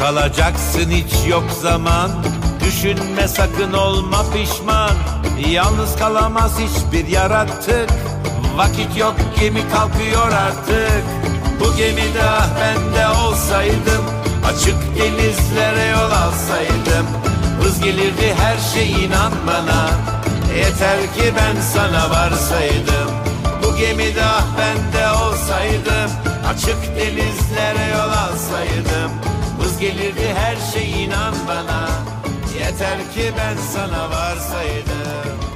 Kalacaksın hiç yok zaman, düşünme sakın olma pişman. Yalnız kalamaz hiçbir yaratık, vakit yok gemi kalkıyor artık. Bu gemide ah ben de olsaydım, açık denizlere yol alsaydım. Hız gelirdi her şey inan bana, yeter ki ben sana varsaydım. Bu gemide ah ben de olsaydım, açık denizlere yol alsaydım. Hız gelirdi her şey inan bana, yeter ki ben sana varsaydım.